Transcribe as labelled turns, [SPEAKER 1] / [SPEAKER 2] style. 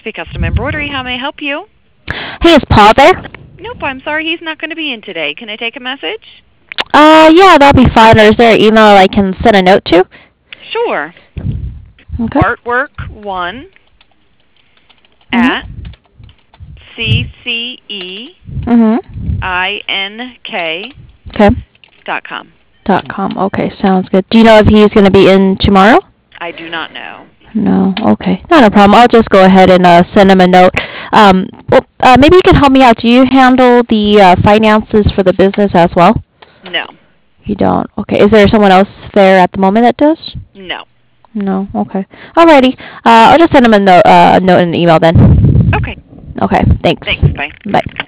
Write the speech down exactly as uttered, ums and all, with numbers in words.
[SPEAKER 1] Maxi Custom Embroidery. How may I help you?
[SPEAKER 2] Hey, is Paul there?
[SPEAKER 1] Nope, I'm sorry. He's not going to be in today. Can I take a message?
[SPEAKER 2] Uh, yeah, that'll be fine. Or is there an email I can send a note to?
[SPEAKER 1] Sure.
[SPEAKER 2] Okay.
[SPEAKER 1] Artwork one at C C E
[SPEAKER 2] Mm-hmm.
[SPEAKER 1] I N K
[SPEAKER 2] Okay.
[SPEAKER 1] dot com.
[SPEAKER 2] Dot com. Okay, sounds good. Do you know if he's going to be in tomorrow?
[SPEAKER 1] I do not know.
[SPEAKER 2] No. Okay. Not a problem. I'll just go ahead and uh, send him a note. Um, well, uh, maybe you can help me out. Do you handle the uh, finances for the business as well?
[SPEAKER 1] No.
[SPEAKER 2] You don't. Okay. Is there someone else there at the moment that does?
[SPEAKER 1] No.
[SPEAKER 2] No. Okay. Alrighty. Uh, I'll just send him a note, uh, a note and an email then.
[SPEAKER 1] Okay.
[SPEAKER 2] Okay. Thanks.
[SPEAKER 1] Thanks. Bye.
[SPEAKER 2] Bye.